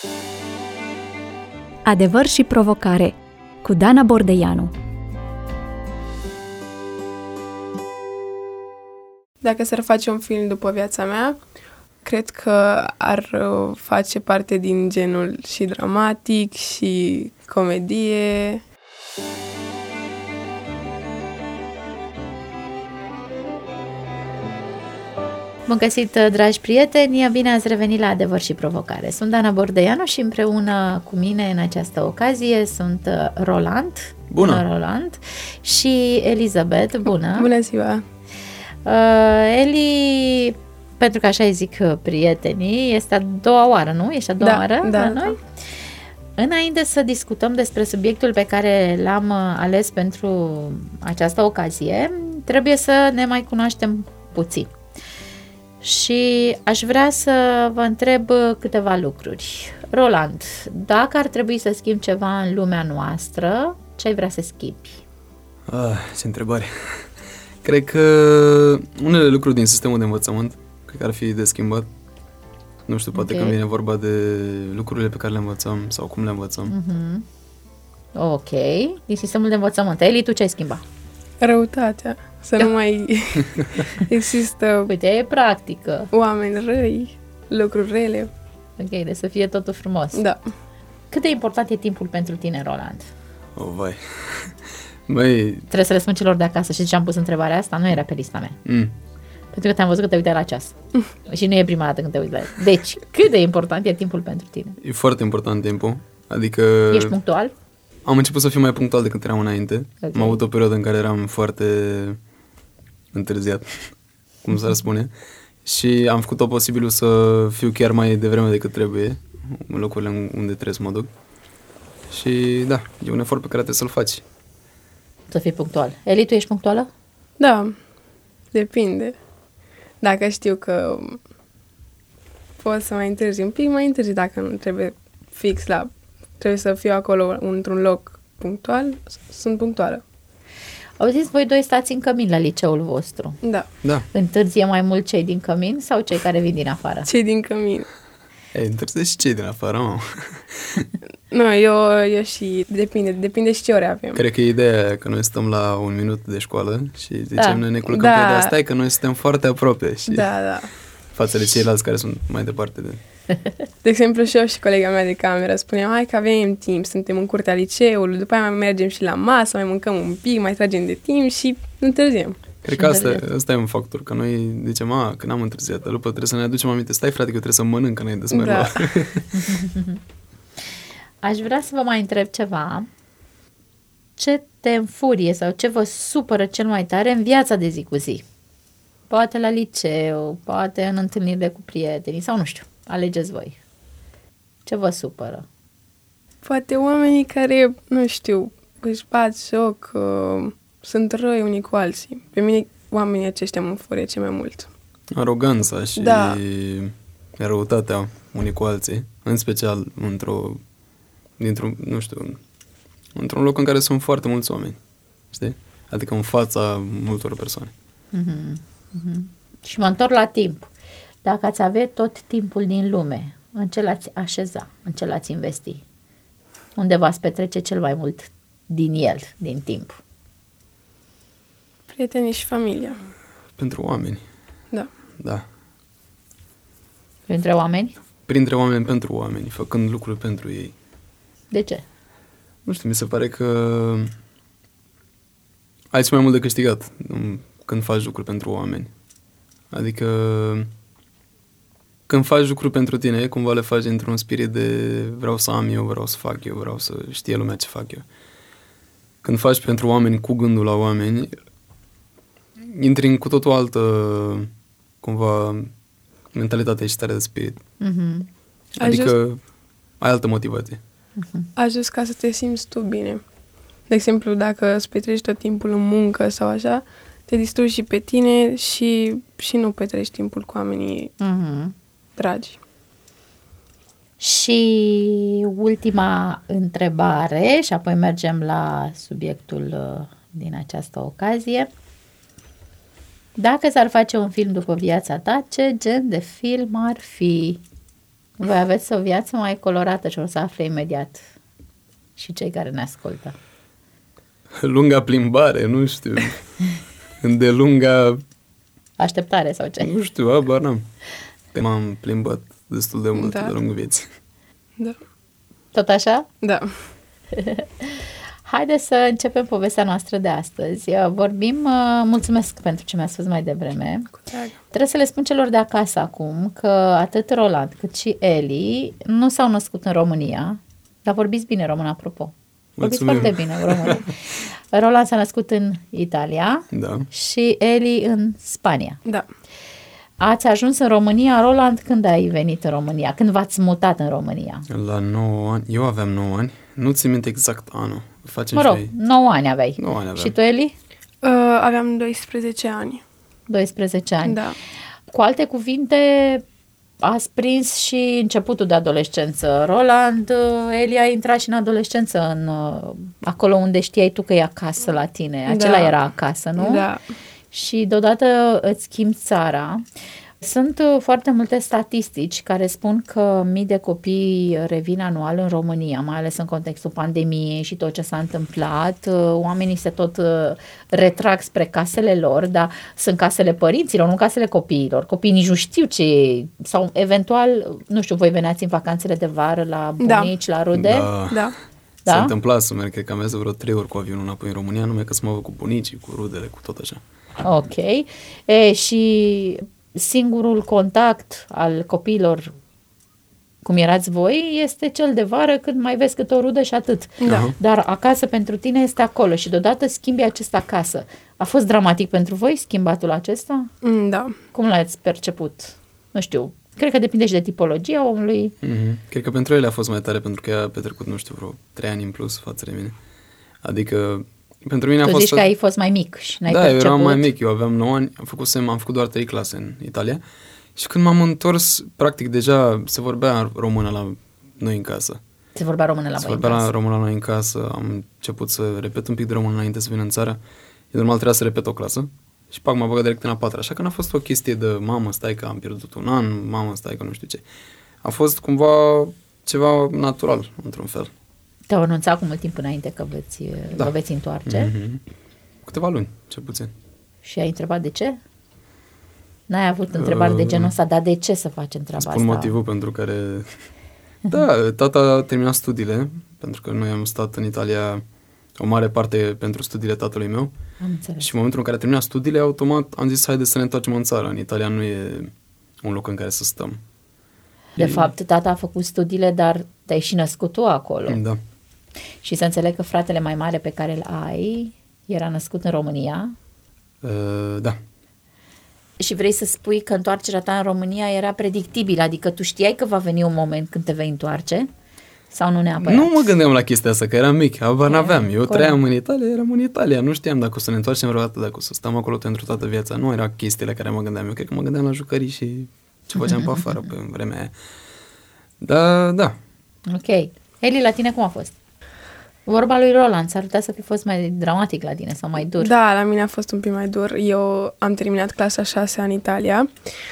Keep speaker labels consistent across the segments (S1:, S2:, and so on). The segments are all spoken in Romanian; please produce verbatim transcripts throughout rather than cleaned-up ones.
S1: Adevăr și provocare cu Dana Bordeianu.
S2: Dacă s-ar face un film după viața mea, cred că ar face parte din genul și dramatic și comedie.
S3: Bun găsit, dragi prieteni! Bine ați revenit la Adevăr și provocare. Sunt Dana Bordeianu și împreună cu mine în această ocazie sunt Roland.
S4: Bună!
S3: Bună, Roland! Și Elizabeth. Bună!
S2: Bună ziua!
S3: Uh, Eli, pentru că așa îi zic prietenii, este a doua oară, nu? Ești a doua
S2: da,
S3: oară
S2: da,
S3: la noi? Da. Înainte să discutăm despre subiectul pe care l-am ales pentru această ocazie, trebuie să ne mai cunoaștem puțin. Și aș vrea să vă întreb câteva lucruri. Roland, dacă ar trebui să schimbi ceva în lumea noastră, ce ai vrea să schimbi?
S4: Ah, ce întrebare! Cred că unele lucruri din sistemul de învățământ cred că ar fi de schimbat. Nu știu, poate okay. Când vine vorba de lucrurile pe care le învățăm sau cum le învățăm.
S3: Mm-hmm. Ok. Din sistemul de învățământ. Eli, tu ce ai schimbat?
S2: Răutatea. Să nu mai există...
S3: Uite, e practică.
S2: Oameni răi, lucruri rele.
S3: Ok, de să fie totul frumos.
S2: Da.
S3: Cât de important e timpul pentru tine, Roland?
S4: Oh, vai. Băi...
S3: Trebuie să răspund celor de acasă. Și de ce am pus întrebarea asta? Nu era pe lista mea.
S4: Mm.
S3: Pentru că te-am văzut că te uitai la ceas. Și nu e prima dată când te uiți la el. Deci, cât de important e timpul pentru tine?
S4: E foarte important timpul. Adică...
S3: Ești punctual?
S4: Am început să fiu mai punctual decât eram înainte. Okay. Am avut o perioadă în care eram foarte întârziat, cum s-ar spune. Și am făcut tot posibilul să fiu chiar mai devreme decât trebuie în locurile unde trebuie să mă duc. Și da, e un efort pe care trebuie să-l faci.
S3: Să fii punctual. Eli, tu ești punctuală?
S2: Da, depinde. Dacă știu că pot să mai întârzi un pic, mai întârzi. Dacă nu trebuie fix la... Trebuie să fiu acolo într-un loc punctual, sunt punctuală.
S3: Auziți, voi doi stați în cămin la liceul vostru.
S2: Da.
S4: Da.
S3: Întârzie mai mult cei din cămin sau cei care vin din afară?
S2: Cei din cămin.
S4: Ei, întârzie și cei din afară, mă.
S2: Nu, eu, eu și... Depinde, depinde și ce ore avem.
S4: Cred că e ideea că noi stăm la un minut de școală și zicem, da. Noi ne culcăm
S2: da.
S4: pe ideea asta, e că noi suntem foarte aproape. Și
S2: da, da.
S4: față de ceilalți care sunt mai departe de...
S2: De exemplu, și eu și colega mea de cameră spuneam, hai că avem timp, suntem în curtea liceului, după aia mai mergem și la masă, mai mâncăm un pic, mai tragem de timp și întârziem.
S4: Cred că asta, asta e un factor, că noi zicem, a, că n-am întârziat, dar după trebuie să ne aducem aminte, stai frate că eu trebuie să mănânc înainte să merg
S2: da.
S4: la...
S3: Aș vrea să vă mai întreb ceva. Ce te înfurie sau ce vă supără cel mai tare în viața de zi cu zi? Poate la liceu, poate în întâlnirile cu prietenii sau nu știu. Alegeți voi. Ce vă supără?
S2: Poate oamenii care, nu știu, își bat joc, uh, sunt răi unii cu alții. Pe mine oamenii aceștia mă înfurie cel mai mult.
S4: Aroganța și
S2: da.
S4: răutatea unii cu alții, în special într-o, dintr-un, nu știu, într-un loc în care sunt foarte mulți oameni, știi? Adică în fața multor persoane.
S3: Mm-hmm. Mm-hmm. Și mă întorc la timp. Dacă ați avea tot timpul din lume, în ce l-ați așeza, în ce l-ați investi? Unde v-ați petrece cel mai mult din el, din timp?
S2: Prietenii și familia.
S4: Pentru oameni.
S2: Da.
S4: Da.
S3: Printre oameni?
S4: Printre oameni, pentru oameni, făcând lucruri pentru ei.
S3: De ce?
S4: Nu știu, mi se pare că ai mai mult de câștigat când faci lucruri pentru oameni. Adică când faci lucruri pentru tine, cumva le faci într-un spirit de vreau să am eu, vreau să fac eu, vreau să știe lumea ce fac eu. Când faci pentru oameni cu gândul la oameni, intri în cu totul altă, cumva, mentalitate și stare de spirit.
S3: Mm-hmm.
S4: Adică
S2: Ajus...
S4: ai altă motivație.
S3: Mm-hmm.
S2: Ajuns ca să te simți tu bine. De exemplu, dacă îți petreci tot timpul în muncă sau așa, te distrugi și pe tine și, și nu petreci timpul cu oamenii
S3: Mm-hmm.
S2: dragi.
S3: Și ultima întrebare, și apoi mergem la subiectul din această ocazie. Dacă s-ar face un film după viața ta, ce gen de film ar fi? Voi aveți o viață mai colorată și o să afle imediat și cei care ne ascultă.
S4: Lunga plimbare, nu știu. Îndelunga...
S3: Așteptare sau ce?
S4: Nu știu, abar n-am. M-am plimbat destul de mult
S2: Da.
S4: de lungul vieții.
S2: Da.
S3: Tot așa?
S2: Da.
S3: Haideți să începem povestea noastră de astăzi. Vorbim, mulțumesc pentru ce mi-a spus mai devreme.
S2: Cu drag.
S3: Trebuie să le spun celor de acasă acum că atât Roland cât și Eli nu s-au născut în România, dar vorbiți bine român, apropo. Vorbiți
S4: Mulțumim.
S3: foarte bine român. Roland s-a născut în Italia
S4: Da.
S3: și Eli în Spania.
S2: Da.
S3: Ați ajuns în România, Roland, când ai venit în România? Când v-ați mutat în România?
S4: La nouă ani, eu aveam nouă ani, nu țin minte exact anul. Facem
S3: Mă rog,
S4: și noi.
S3: nouă ani aveai.
S4: nouă ani aveam.
S3: Și tu, Eli?
S2: Uh, aveam doisprezece ani.
S3: doisprezece ani.
S2: Da.
S3: Cu alte cuvinte, ați prins și începutul de adolescență. Roland, Eli a intrat și în adolescență, în, acolo unde știai tu că e acasă la tine. Acela
S2: Da.
S3: era acasă, nu?
S2: Da.
S3: Și deodată îți schimbi țara. Sunt uh, foarte multe statistici care spun că mii de copii revin anual în România, mai ales în contextul pandemiei și tot ce s-a întâmplat. Uh, Oamenii se tot uh, retrag spre casele lor, dar sunt casele părinților, nu casele copiilor. Copiii nici nu știu ce e. Sau eventual, nu știu, voi veneați în vacanțele de vară la bunici,
S2: Da.
S3: la rude?
S4: Da.
S2: Da.
S3: Da?
S4: S-a întâmplat să merg, cred că am mers vreo trei ori cu avionul înapoi în România, numai că să mă văd cu bunicii, cu rudele, cu tot așa.
S3: Ok. E, și singurul contact al copiilor, cum erați voi, este cel de vară, când mai vezi câte o rudă și atât.
S2: Da.
S3: Dar acasă pentru tine este acolo și deodată schimbi acesta acasă. A fost dramatic pentru voi schimbatul acesta?
S2: Mm, Da.
S3: Cum l-ați perceput? Nu știu. Cred că depinde și de tipologia omului.
S4: Mm-hmm. Cred că pentru ele a fost mai tare, pentru că ea a petrecut, nu știu, vreo trei ani în plus față de mine. Adică, pentru mine a
S3: Tu
S4: fost...
S3: zici că ai fost mai mic și n-ai
S4: da,
S3: perceput.
S4: eu eram mai mic, eu aveam nouă ani, am făcut, sem, am făcut doar trei clase în Italia și când m-am întors, practic deja se vorbea română la noi în casă.
S3: Se vorbea română la
S4: Se
S3: voi în
S4: vorbea la
S3: casă.
S4: română la noi în casă, am început să repet un pic de română înainte să vin în țară. E normal, trebuia să repet o clasă și pac, m-a băgat direct în a patra, așa că n-a fost o chestie de mamă, stai că am pierdut un an, mamă, stai că nu știu ce. A fost cumva ceva natural, într-un fel.
S3: Te-au anunțat cu mult timp înainte că veți,
S4: Da.
S3: vă veți întoarce
S4: Mm-hmm. Câteva luni, cel puțin.
S3: și ai întrebat de ce? N-ai avut întrebări de genul ăsta, dar de ce să facem treaba
S4: Spun
S3: asta?
S4: motivul pentru care... Da, tata a terminat studiile, pentru că noi am stat în Italia o mare parte pentru studiile tatălui meu.
S3: Am înțeles.
S4: Și în momentul în care a terminat studiile, automat am zis, haide să ne întoarcem în țară. În Italia nu e un loc în care să stăm.
S3: De fapt, tata a făcut studiile, dar te-ai și născut tu acolo.
S4: Da.
S3: Și să înțeleg că fratele mai mare pe care îl ai era născut în România
S4: Uh, da.
S3: și vrei să spui că întoarcerea ta în România era predictibilă, adică tu știai că va veni un moment când te vei întoarce sau nu neapărat?
S4: Nu mă gândeam la chestia asta, că eram mic, habar n-aveam. Eu
S3: corect.
S4: trăiam în Italia, eram în Italia. Nu știam dacă o să ne întoarcem vreodată, dacă o să stăm acolo pentru toată viața. Nu era chestiile care mă gândeam. Eu cred că mă gândeam la jucării și ce făceam pe afară pe vremea aia. Da, da.
S3: Ok. Eli, la tine cum a fost? Vorba lui Roland, s-ar putea să fi fost mai dramatic la tine sau mai dur.
S2: Da, la mine a fost un pic mai dur. Eu am terminat clasa a șasea în Italia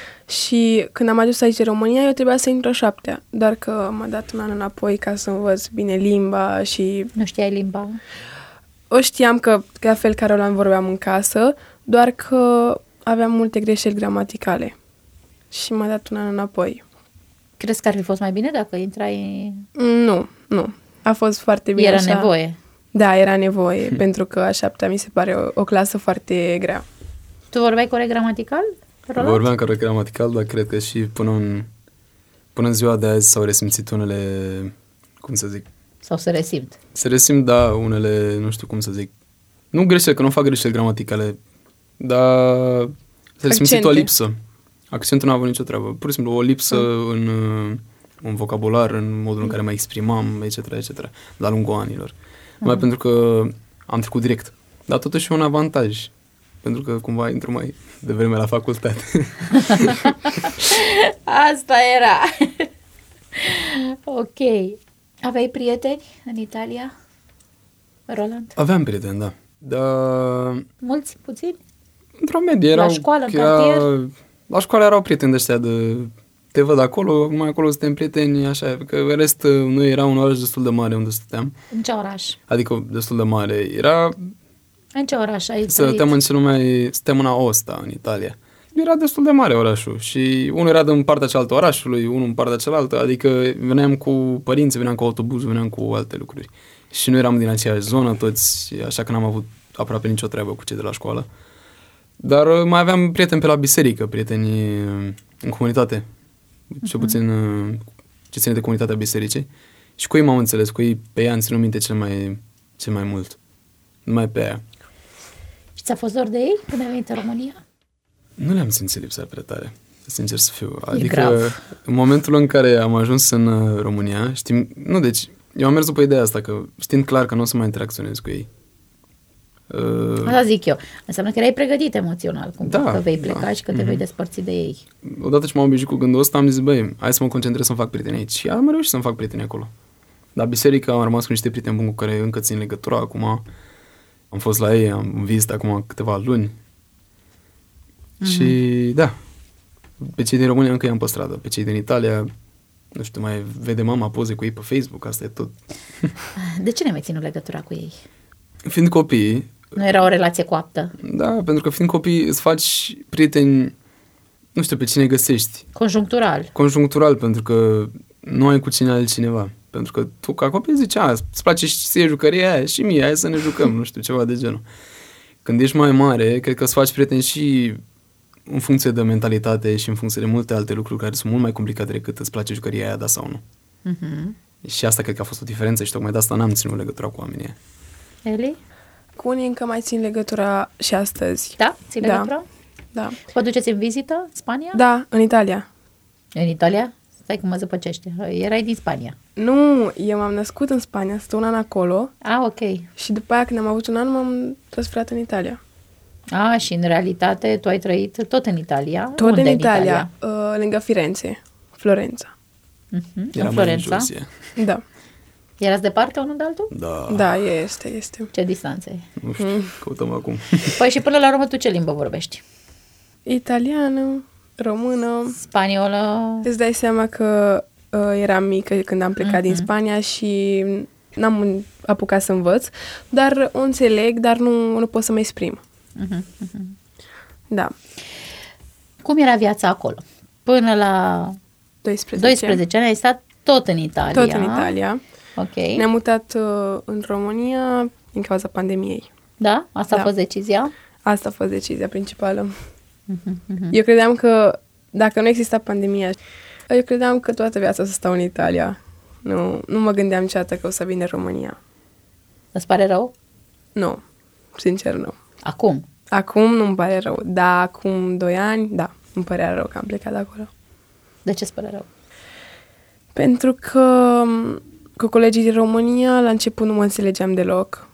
S2: și când am ajuns aici în România, eu trebuia să intru a șaptea. Doar că m-a dat un an înapoi ca să învăț bine limba și
S3: Nu știai limba?
S2: o știam că, la fel ca Roland, vorbeam în casă, doar că aveam multe greșeli gramaticale și m-a dat un an înapoi.
S3: Crezi că ar fi fost mai bine dacă intrai...
S2: Nu, nu. A fost foarte bine
S3: Era
S2: așa.
S3: nevoie.
S2: Da, era nevoie, pentru că a șaptea mi se pare o, o clasă foarte grea.
S3: Tu vorbeai corect gramatical, Roland?
S4: Vorbeam corect gramatical, dar cred că și până în, până în ziua de azi s-au resimțit unele, cum să zic,
S3: Sau să resimt?
S4: se resimt, da, unele, nu știu cum să zic, nu greșeli, că nu fac greșeli gramaticale, dar se resimțit o
S2: Accente.
S4: lipsă. Accentul n-a avut nicio treabă. Pur și simplu o lipsă mm. în, uh, în vocabular, în modul în care mă exprimam, et cetera, et cetera, de-a lungul anilor. Mm. Mai pentru că am trecut direct. Dar totuși e un avantaj, pentru că cumva intru mai devreme la facultate.
S3: Asta era. Ok. Aveai prieteni în Italia, Roland?
S4: Aveam prieteni, da. Dar
S3: Mulți? Puțini?
S4: într-o medie
S3: La
S4: erau...
S3: școală, în
S4: era-
S3: cartier?
S4: La școală erau prieteni de ăștia de te văd acolo, mai acolo suntem prieteni, așa, că în rest noi era un oraș destul de mare unde stăteam.
S3: În ce oraș?
S4: Adică destul de mare. Era...
S3: În ce oraș ai
S4: Stăteam în ce nume, stăteam în Aosta, în Italia. Era destul de mare orașul și unul era din partea cealaltă orașului, unul în partea cealaltă, adică veneam cu părinții, veneam cu autobuzul, veneam cu alte lucruri. Și nu eram din aceeași zonă toți, așa că n-am avut aproape nicio treabă cu cei de la școală. Dar mai aveam prieteni pe la biserică, prieteni în comunitate, uh-huh. cel puțin ce ține de comunitatea bisericii. Și cu ei m-am înțeles, cu ei pe ea am ținut minte cel mai, cel mai mult, numai pe aia.
S3: Și ți-a fost dor de ei când ai venit în România?
S4: Nu le-am simțit lipsa prea tare, sincer să fiu. Adică
S3: grav.
S4: În momentul în care am ajuns în România, știm, nu, deci eu am mers după ideea asta, că știind clar că nu o să mai interacționez cu ei. Uh,
S3: Asta zic eu. Înseamnă că erai pregătit emoțional, cumva,
S4: da,
S3: că vei pleca
S4: da.
S3: și că te
S4: Mm-hmm.
S3: vei despărți de ei.
S4: Odată ce m-am obișnuit cu gândul ăsta, am zis, băi, hai să mă concentrez să-mi fac prieteni aici. Și am reușit să-mi fac prieteni acolo. La biserică am rămas cu niște prieteni buni cu care încă țin legătura acum. Am fost la ei, am vizitat acum câteva luni. Mm-hmm. Și da, pe cei din România încă i-am păstrat, pe cei din Italia, nu știu, mai vede mama poze cu ei pe Facebook, asta e tot.
S3: De ce ne mai ținut legătura cu ei?
S4: Fiind copii...
S3: Nu era o relație coaptă?
S4: Da, pentru că fiind copii îți faci prieteni, nu știu pe cine găsești.
S3: Conjunctural.
S4: Conjunctural, pentru că nu ai cu cine altcineva. Pentru că tu ca copil zici, a, îți place și ție jucăria aia și mie, hai să ne jucăm, nu știu, ceva de genul. Când ești mai mare, cred că îți faci prieteni și în funcție de mentalitate și în funcție de multe alte lucruri care sunt mult mai complicate decât îți place jucăria aia, da sau nu. Uh-huh. Și asta cred că a fost o diferență și tocmai de asta n-am ținut legătura cu oamenii.
S3: Eli?
S2: Cu unii încă mai țin legătura și astăzi.
S3: Da? Ții
S2: Da.
S3: legătura?
S2: Da.
S3: Vă duceți în vizită în Spania?
S2: Da, în Italia.
S3: În Italia? Stai că mă zăpăcește. Erai din Spania.
S2: Nu, eu m-am născut în Spania, stă un an acolo
S3: Ah, ok.
S2: și după aia când am avut un an m-am transferat în Italia.
S3: Ah, și în realitate tu ai trăit tot în Italia?
S2: Tot
S3: Unde
S2: în Italia,
S3: Italia?
S2: Uh, lângă Firenze, Florența.
S3: Uh-huh.
S4: Era
S3: În
S4: mai în
S3: Florența?
S4: jos, e.
S2: Da,
S3: Erați departe unul de altul?
S4: Da.
S2: da, este, este.
S3: Ce distanțe e?
S4: Nu știu, căutăm acum.
S3: Păi și până la urmă tu ce limbă vorbești?
S2: Italiană, română.
S3: Spaniolă?
S2: Îți dai seama că uh, eram mică când am plecat
S3: Mhm.
S2: din Spania și n-am apucat să învăț, dar o înțeleg, dar nu, nu pot să mă exprim.
S3: Uh-huh, uh-huh.
S2: Da,
S3: Cum era viața acolo? Până la
S2: doisprezece.
S3: doisprezece ani ai stat tot în Italia.
S2: Tot în Italia.
S3: Ok.
S2: Ne-am mutat uh, în România din cauza pandemiei.
S3: Da? Asta
S2: Da.
S3: a fost decizia?
S2: Asta a fost decizia principală.
S3: Uh-huh, uh-huh.
S2: Eu credeam că dacă nu exista pandemia, eu credeam că toată viața o să stau în Italia. Nu, nu mă gândeam niciodată că o să vin în România.
S3: Îți pare rău?
S2: Nu, sincer nu.
S3: Acum?
S2: Acum nu-mi pare rău, dar acum doi ani, da, îmi părea rău că am plecat de acolo.
S3: De ce îți pare rău?
S2: Pentru că cu colegii din România, la început nu mă înțelegeam deloc.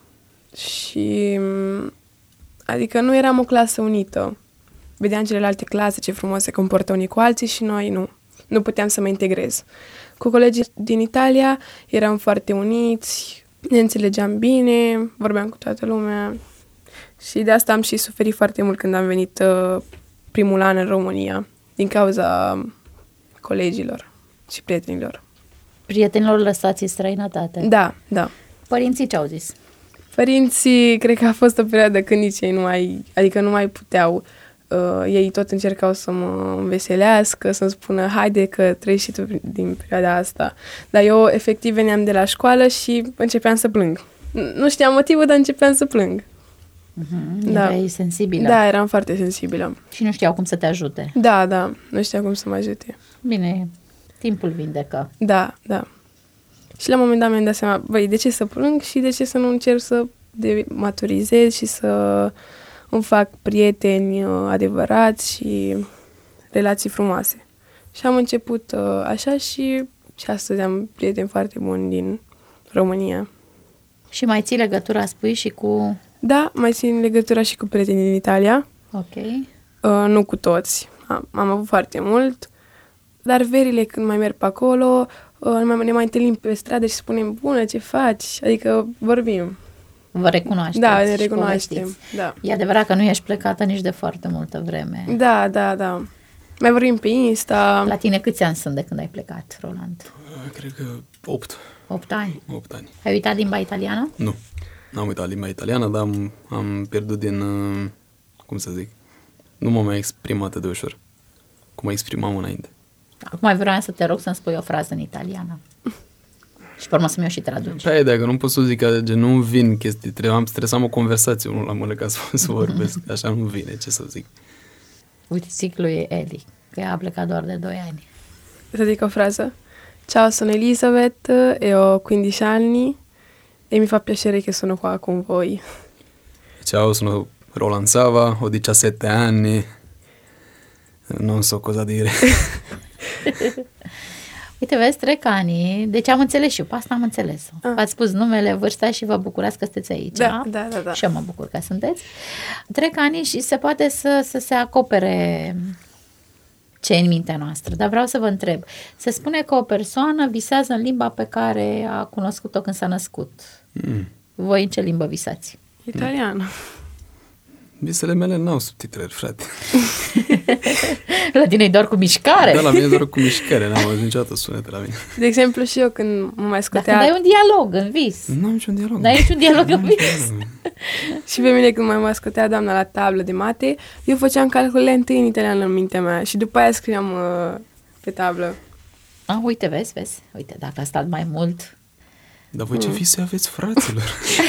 S2: Și adică nu eram o clasă unită. Vedeam celelalte clase ce frumos se comportă unii cu alții și noi nu. Nu puteam să mă integrez. Cu colegii din Italia eram foarte uniți, ne înțelegeam bine, vorbeam cu toată lumea. Și de asta am și suferit foarte mult când am venit uh, primul an în România, din cauza colegilor și prietenilor.
S3: Prietenilor lăsați în străinătate.
S2: Da, da.
S3: Părinții ce au zis?
S2: Părinții, cred că a fost o perioadă când nici ei nu mai, adică nu mai puteau. Uh, ei tot încercau să mă înveselească, să-mi spună, haide că treci și tu din perioada asta. Dar eu, efectiv, veneam de la școală și începeam să plâng. Nu știam motivul, dar începeam să plâng.
S3: Uh-huh.
S2: Da.
S3: Erai sensibilă.
S2: Da, eram foarte sensibilă.
S3: Și nu știau cum să te ajute.
S2: Da, da, nu știam cum să mă ajute.
S3: Bine, timpul vindecă.
S2: Da, da. Și la un moment dat mi-am dat seama, băi, de ce să plâng și de ce să nu încerc să dematurizez și să îmi fac prieteni uh, adevărați și relații frumoase. Și am început uh, așa și, și astăzi am prieteni foarte buni din România.
S3: Și mai ții legătura, spui, și cu...
S2: Da, mai țin legătura și cu prietenii din Italia.
S3: Ok.
S2: Uh, nu cu toți. Am, am avut foarte mult. Dar verile când mai merg pe acolo, uh, ne, mai, ne mai întâlnim pe stradă și spunem, bună, ce faci? Adică vorbim.
S3: Vă recunoașteți.
S2: Da, ne
S3: și
S2: recunoaștem.
S3: povestiți.
S2: Da.
S3: E adevărat că nu ești plecată nici de foarte multă vreme.
S2: Da, da, da. Mai vorbim pe Insta.
S3: La tine câți ani sunt de când ai plecat, Roland?
S4: Cred că opt.
S3: opt ani?
S4: opt ani.
S3: Ai uitat limba italiană?
S4: Nu. N-am uitat limba italiană, dar am, am pierdut din, uh, cum să zic, nu mă mai exprim atât de ușor, cum mă exprimam înainte.
S3: Acum vreau să te rog să-mi spui o frază în italiană. Și pe urmă să-mi eu și traduci.
S4: Pe aia, dacă nu pot să zic că gen, nu vin chestii, trebuie, am stresam o conversație unul la mână ca să, să vorbesc, așa nu vine, ce să zic.
S3: Uite, zic lui Eli, că ea a plecat doar de doi ani.
S2: Să dic o frază. Ciao, sono Elisabeth e ho quindici anni e mi fa piacere che sono qua con voi.
S4: Ciao, sono Roland Sava, ho diciassette anni, non so cosa dire.
S3: Uite, vezi, trec ani, deci am înțeles și eu, pe asta am înțeles.
S2: Ah.
S3: V-ați spus numele, vârsta și vă bucurați că sunteți aici.
S2: Da, da, da, da.
S3: Și eu mă bucur că sunteți. Trec ani și se poate să, să se acopere ce e în mintea noastră. Dar vreau să vă întreb. Se spune că o persoană visează în limba pe care a cunoscut-o când s-a născut.
S4: Mm.
S3: Voi în ce limbă visați?
S2: Italiană.
S4: Visele mele n-au subtitrări, frate.
S3: La tine e doar cu mișcare?
S4: Da, la mine e doar cu mișcare, n-am auzit niciodată sunete la mine.
S2: De exemplu, și eu când mă mai
S3: Dar
S2: scotea...
S3: când ai un dialog în vis.
S4: N-am niciun dialog.
S3: N-ai niciun dialog în
S4: N-am
S3: vis.
S4: niciun dialog.
S2: Și pe mine când mai mă scotea doamna la tablă de mate, eu făceam calculele întâi în italiană în mintea mea și după aia scriam uh, pe tablă.
S3: Ah, uite, vezi, vezi. Uite, dacă a stat mai mult
S4: Dar voi ce vise aveți, fraților?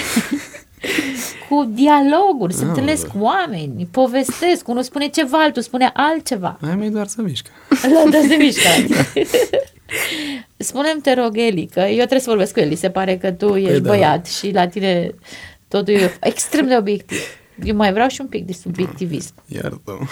S3: cu dialoguri, se
S4: Ah,
S3: întâlnesc cu oameni, povestesc, unul spune ceva, altul spune altceva.
S4: Mai mai doar să mișcă.
S3: La dă de mișcat. Spune-mi, te rog, Eli, că eu trebuie să vorbesc cu Eli, se pare că tu ești
S4: da.
S3: băiat și la tine totul e extrem de obiectiv. Eu mai vreau și un pic de subiectivism.
S4: Iartă-mă.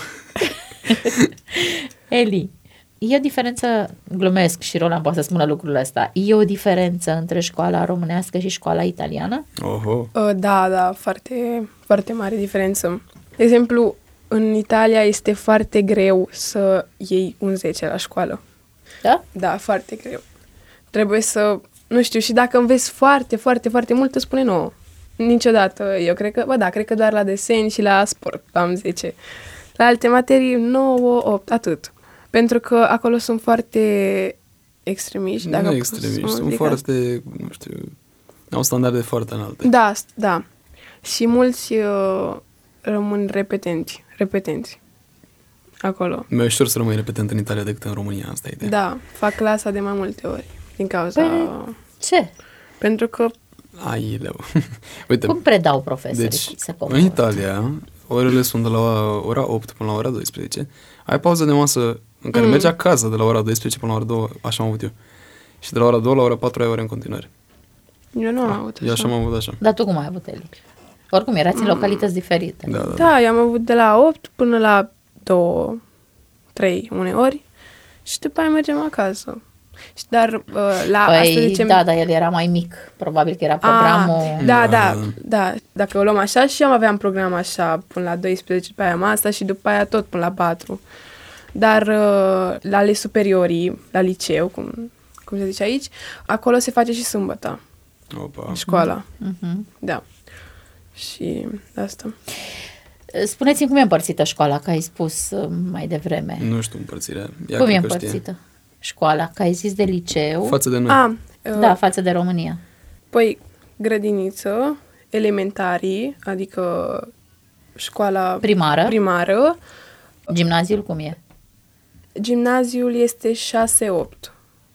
S3: Eli, e o diferență, glumesc și Roland poate să spună lucrul ăsta, e o diferență între școala românească și școala italiană?
S4: Oho.
S2: Uh, da, da, foarte, foarte mare diferență. De exemplu, în Italia este foarte greu să iei un zece la școală.
S3: Da?
S2: Da, foarte greu. Trebuie să, nu știu, și dacă înveți foarte, foarte, foarte mult, îți spune nouă. Niciodată. Eu cred că, bă, da, cred că doar la desen și la sport am zece. La alte materii, nouă, opt, atât. Pentru că acolo sunt foarte extremiști. Dacă
S4: Nu
S2: pot
S4: extremiști,
S2: să mă
S4: sunt
S2: zic
S4: foarte, nu știu, au standarde foarte înalte.
S2: Da, da. Și mulți uh, rămân repetenți, repetenți acolo.
S4: Mi-e ușor să rămâi repetent în Italia decât în România, asta e ideea.
S2: Da, fac clasa de mai multe ori din cauza...
S3: Păi, ce?
S2: Pentru că
S4: Ai, leu. Uite,
S3: Cum predau profesorii?
S4: deci,
S3: Cum se
S4: în
S3: comportă?
S4: Italia, orele sunt de la ora opt până la ora doisprezece. Ai pauză de masă în care mm. mergi acasă de la ora doisprezece până la ora doi, așa am avut eu. Și de la ora doi la ora patru ai ore în continuare.
S2: eu nu am avut
S4: Eu așa am avut așa.
S3: Dar tu cum ai avut, Eli? Oricum, erați în localități diferite.
S4: Da, da, da.
S2: Da, eu am avut de la opt până la două, trei uneori și după aia mergem acasă. Și dar uh, la asta
S3: Păi,
S2: zicem...
S3: da, dar el era mai mic. Probabil că era programul...
S2: Ah, da, da,
S4: Da.
S2: da. Dacă o luăm așa, și eu aveam program așa până la doisprezece, pe aia masa și după aia tot până la patru. Dar uh, la ale superiorii, la liceu, cum, cum se zice aici, acolo se face și sâmbătă,
S4: Opa.
S2: școala.
S3: Mhm.
S2: Da. Și asta.
S3: Spuneți-mi cum e împărțită școala, că ai spus uh, mai devreme.
S4: Nu știu împărțirea. Ea
S3: Cum e
S4: cred că
S3: împărțită școala? Că ai zis de liceu.
S4: știe. Față de noi.
S2: A, uh,
S3: Da, față de România.
S2: Păi, grădiniță, elementarii, adică școala
S3: Primară.
S2: primară.
S3: Gimnaziul cum e?
S2: Gimnaziul este șase opt.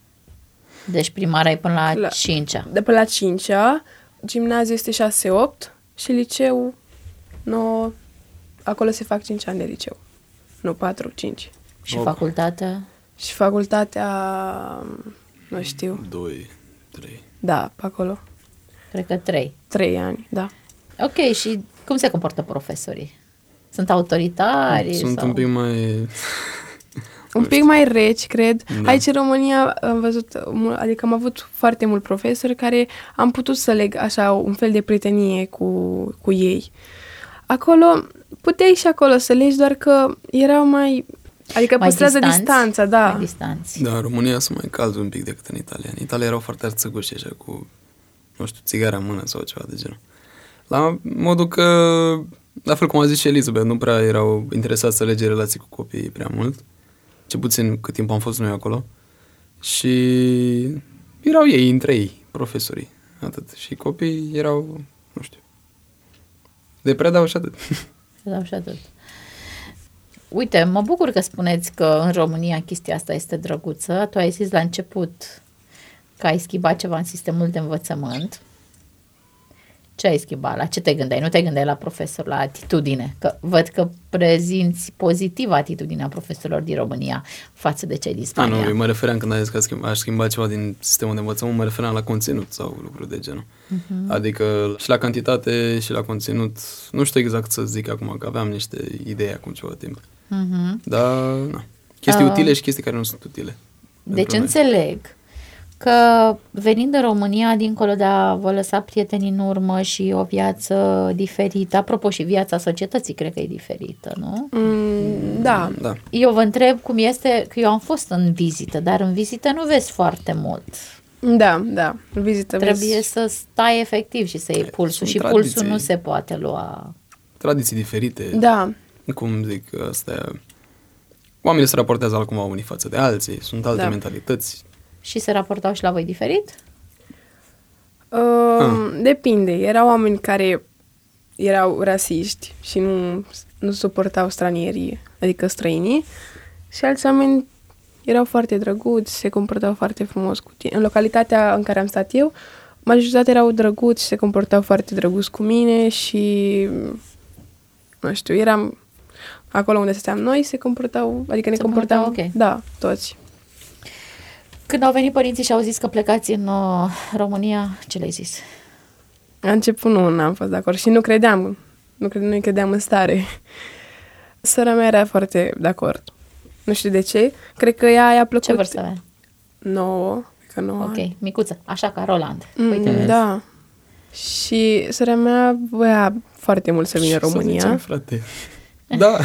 S3: Deci primara e până la
S2: La-
S3: cincea.
S2: De până la cincea, gimnaziul este șase opt și liceu nouă. Acolo se fac cinci ani de liceu. Nu, patru, cinci.
S3: Și
S4: Op.
S3: facultatea?
S2: Și facultatea, nu știu,
S4: Doi, trei.
S2: da, pe acolo.
S3: Cred că trei.
S2: Trei ani, da.
S3: Ok, și cum se comportă profesorii? Sunt autoritari?
S4: Sunt
S3: sau...
S4: un pic mai...
S2: Un pic mai reci, cred.
S4: Da.
S2: Aici în România am văzut, mul- adică am avut foarte mult profesori care am putut să leg așa un fel de prietenie cu, cu ei. Acolo, puteai și acolo să legi, doar că erau mai, adică
S3: Mai
S2: păstrează
S3: distanți?
S2: distanța, da.
S3: Mai distanți.
S4: Da, în România sunt mai calzi un pic decât în Italia. În Italia erau foarte arțăguși așa cu, nu știu, țigara în mână sau ceva de genul. La modul că, la fel cum a zis și Elizabeth, nu prea erau interesați să lege relații cu copiii prea mult. ce puțin cât timp am fost noi acolo. Și erau ei, între ei, profesorii, atât. Și copiii erau, nu știu, de predau și atât.
S3: Predau și atât. Uite, mă bucur că spuneți că în România chestia asta este drăguță. Tu ai zis la început că ai schimbat ceva în sistemul de învățământ. Ce ai schimbat? La ce te gândeai? Nu te gândeai la profesor, la atitudine? Că văd că prezinți pozitiv atitudinea profesorilor din România față de cei din Spania.
S4: A, nu, mă refeream când ai zis că schimba, aș schimba ceva din sistemul de învățământ, mă referam la conținut sau lucruri de genul. Uh-huh. Adică și la cantitate și la conținut, nu știu exact să zic acum, că aveam niște idei acum ceva timp. Uh-huh. Dar, na, chestii uh, utile și chestii care nu sunt utile.
S3: Deci înțeleg că venind în România, dincolo de a vă lăsa prietenii în urmă și o viață diferită, apropo și viața societății cred că e diferită, nu?
S2: Mm, da.
S4: da.
S3: Eu vă întreb cum este, că eu am fost în vizită, dar în vizită nu vezi foarte mult.
S2: Da, da, în vizită
S3: trebuie
S2: vezi...
S3: să stai efectiv și să iei pulsul
S4: Sunt
S3: și
S4: tradiții.
S3: Pulsul nu se poate lua.
S4: Tradiții diferite.
S2: Da.
S4: Cum zic, astea... Oamenii se raportează altcumva unii față de alții, sunt alte da. mentalități.
S3: Și se raportau și la voi diferit?
S2: Uh, ah. Depinde. Erau oameni care erau rasiști și nu, nu suportau stranierii, adică străinii, și alți oameni erau foarte drăguți, se comportau foarte frumos cu tine. În localitatea în care am stat eu, majoritatea erau drăguți, se comportau foarte drăguți cu mine și, nu știu, eram acolo unde stăteam noi, se comportau, adică ne se comportau,
S3: okay.
S2: Da, toți.
S3: Când au venit părinții și au zis că plecați în uh, România, ce le-ai zis?
S2: La început nu n-am fost de acord și nu credeam, nu cred, nu credeam în stare. Sora mea era foarte de acord. Nu știu de ce. Cred că ea i-a plăcut...
S3: Ce vârstă avea?
S2: Nouă. Că nouă
S3: Ok,
S2: ani.
S3: micuță, așa ca Roland.
S2: Mm,
S3: Uite,
S2: da. Și sora mea voia foarte mult să vină în România.
S4: Să zicem, frate. Da.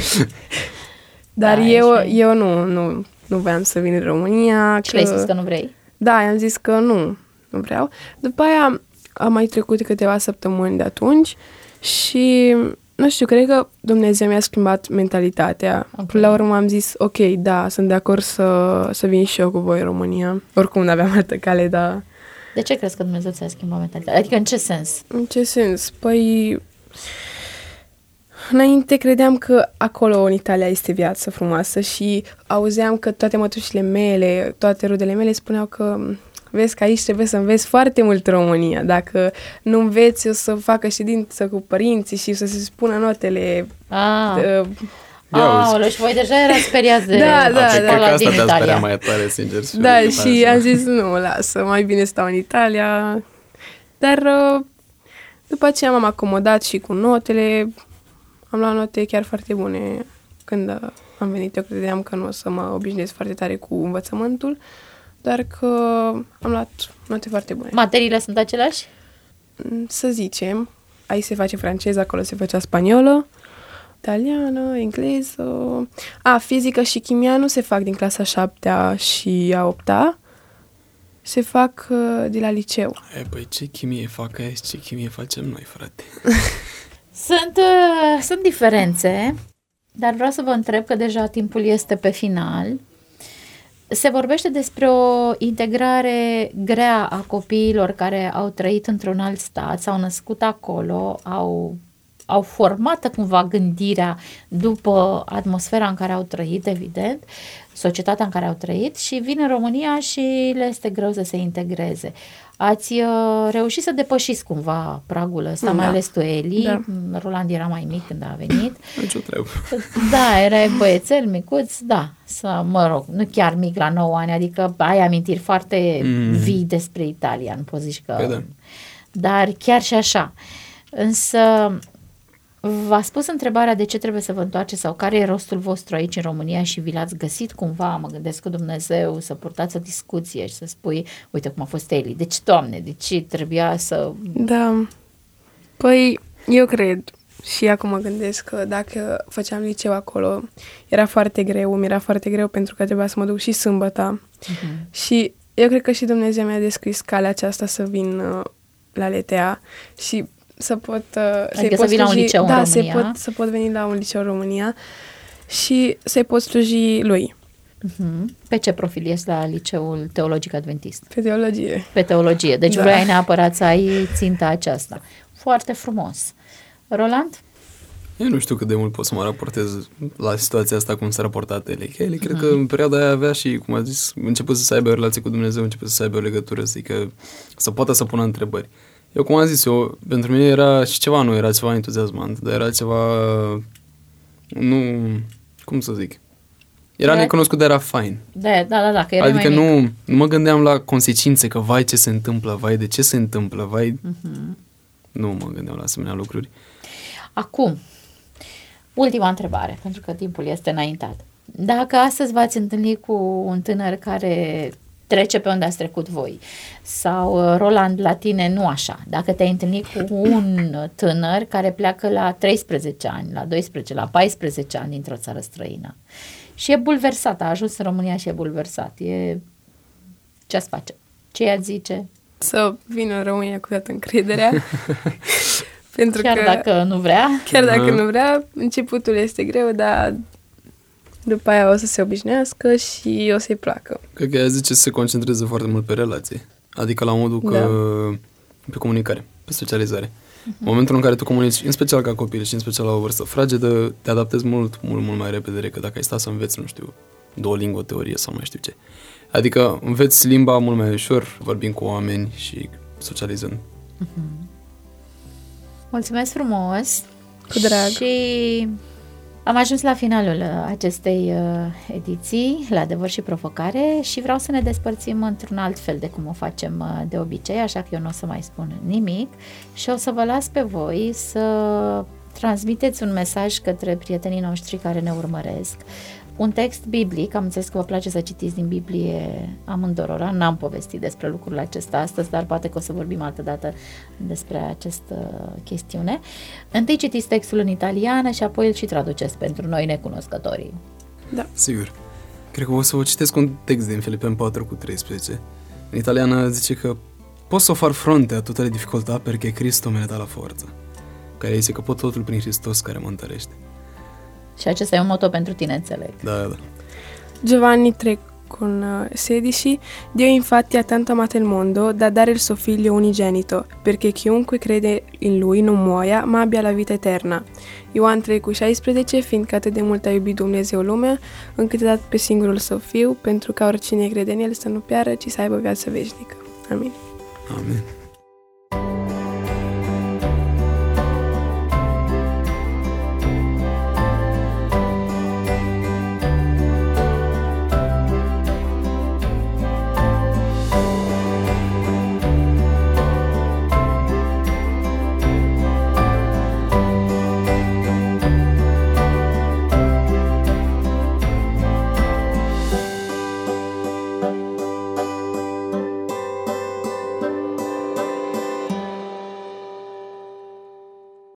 S2: Dar
S3: da,
S2: eu,
S3: și...
S2: eu nu, nu, nu voiam să vin în România.
S3: Și că... le-ai zis că nu vrei?
S2: Da, i-am zis că nu, nu vreau. După aia am mai trecut câteva săptămâni de atunci și, nu știu, cred că Dumnezeu mi-a schimbat mentalitatea. Okay. Până la urmă am zis, ok, da, sunt de acord să, să vin și eu cu voi în România. Oricum nu aveam altă cale, dar...
S3: De ce crezi că Dumnezeu ți-a schimbat mentalitatea? Adică în ce sens?
S2: În ce sens? Păi... Înainte credeam că acolo în Italia este viață frumoasă și auzeam că toate mătușile mele, toate rudele mele spuneau că vezi că aici trebuie să înveți foarte mult România. Dacă nu înveți, o să facă ședință cu părinții și să se spună notele.
S3: Ah.
S2: Uh,
S3: Aoleu, și voi deja erați speriați de
S2: da, da,
S3: școala
S2: da.
S3: din
S4: asta
S3: Italia.
S4: mai tare, sincer. Și
S2: da, și am zis, nu, lasă, mai bine stau în Italia. Dar uh, după aceea m-am acomodat și cu notele. Am luat note chiar foarte bune când am venit. Eu credeam că nu o să mă obișnuiesc foarte tare cu învățământul, dar că am luat note foarte bune.
S3: Materiile sunt aceleași?
S2: Să zicem, aici se face franceză, acolo se făcea spaniolă, italiană, engleză. A, fizică și chimia nu se fac din clasa a șaptea și a opta, se fac uh, de la liceu.
S4: E, păi ce chimie fac aici, ce chimie facem noi, frate?
S3: Sunt, uh, sunt diferențe, dar vreau să vă întreb că deja timpul este pe final. Se vorbește despre o integrare grea a copiilor care au trăit într-un alt stat, s-au născut acolo, au, au format cumva gândirea după atmosfera în care au trăit, evident, societatea în care au trăit și vin în România și le este greu să se integreze. Ați uh, reușit să depășiți cumva pragul ăsta, da. Mai ales tu, Eli. Da. Roland era mai mic când a venit.
S4: Nici o treabă.
S3: Da, erai băiețel, micuț, da. Să, mă rog, nu chiar mic la nouă ani, adică ai amintiri foarte mm. vii despre Italia, nu poți zici că...
S4: Da.
S3: Dar chiar și așa. Însă v-a spus întrebarea de ce trebuie să vă întoarceți sau care e rostul vostru aici în România și vi l-ați găsit cumva, mă gândesc cu Dumnezeu, să purtați o discuție și să spui, uite cum a fost Eli, deci, Doamne, de ce trebuia să...
S2: Da, păi eu cred și acum mă gândesc că dacă făceam liceu acolo, era foarte greu, mi era foarte greu pentru că trebuia să mă duc și sâmbătă uh-huh. și eu cred că și Dumnezeu mi-a descris calea aceasta să vin uh, la L T A și să pot uh,
S3: adică să vii la un liceu
S2: da,
S3: în România.
S2: Să pot, să pot veni la un liceu în România și să-i pot sluji lui.
S3: Uh-huh. Pe ce profil ești la Liceul Teologic Adventist?
S2: Pe teologie.
S3: Pe teologie. Deci
S2: Da.
S3: vrei neapărat să ai ținta aceasta. Foarte frumos. Roland?
S4: Eu nu știu cât de mult pot să mă raportez la situația asta cum s-a raportat Eli. Eli cred că în perioada aia avea și, cum a zis, început să aibă o relație cu Dumnezeu, început să aibă o legătură, să, că, să poată să pună întrebări. Eu, cum am zis eu, pentru mine era și ceva nu, era ceva entuziasmant, dar era ceva, nu, cum să zic, era
S3: Da.
S4: necunoscut, dar era fain.
S3: Da, da, da, da că era
S4: Adică
S3: mai mic.
S4: nu, nu mă gândeam la consecințe, că vai ce se întâmplă, vai de ce se întâmplă, vai...
S3: Uh-huh.
S4: Nu mă gândeam la asemenea lucruri.
S3: Acum, ultima întrebare, pentru că timpul este înaintat. Dacă astăzi v-ați întâlnit cu un tânăr care trece pe unde ați trecut voi, sau Roland, la tine nu așa, dacă te-ai întâlnit cu un tânăr care pleacă la treisprezece ani, la doisprezece, la paisprezece ani dintr-o țară străină și e bulversat, a ajuns în România și e bulversat, e... ce ați face? Ce i-ați zice?
S2: Să vină în România cu toată încrederea. Pentru
S3: Chiar
S2: că,
S3: dacă nu vrea?
S2: Chiar dacă
S4: Mhm.
S2: nu vrea, începutul este greu, dar după aia o să se obișnuiască și o să-i placă.
S4: Cred că ea zice să se concentreze foarte mult pe relație. Adică la modul că
S2: Da.
S4: pe comunicare, pe socializare. În momentul în care tu comunici, în special ca copil și în special la o vârstă fragedă, te adaptezi mult, mult, mult mai repede decât dacă ai sta să înveți, nu știu, două lingua, teorie sau mai știu ce. Adică înveți limba mult mai ușor, vorbind cu oameni și socializând.
S3: Mulțumesc frumos!
S2: Cu drag.
S3: Și am ajuns la finalul uh, acestei uh, ediții, la Adevăr și Provocare, și vreau să ne despărțim într-un alt fel de cum o facem uh, de obicei, așa că eu nu o să mai spun nimic și o să vă las pe voi să transmiteți un mesaj către prietenii noștri care ne urmăresc. Un text biblic, am înțeles că vă place să citiți din Biblie amândurora, n-am povestit despre lucrul acesta astăzi, dar poate că o să vorbim altă dată despre această chestiune. Întâi citiți textul în italiană și apoi îl și traduceți pentru noi necunoscătorii.
S2: Da.
S4: Sigur. Cred că o să vă citesc un text din Filipeni patru cu treisprezece. În italiană zice că posso far fronte a tutte le difficoltà perché Cristo me ne dà la forza. Care zice că pot totul prin Hristos care mă întărește.
S3: Și acesta e un moto pentru tine, înțeleg.
S4: Da, da.
S2: Giovanni tre con sedici, Dio infatti ha tanto amato il mondo da dare il suo figlio unigenito, perché chiunque crede in lui non muoia, ma abbia la vita eterna. Ioan trei cu șaisprezece, fiindcă atât de mult a iubit Dumnezeu lumea, încât a dat pe singurul său fiu, pentru ca oricine crede în el să nu piară, ci să aibă viață veșnică. Amin.
S4: Amin.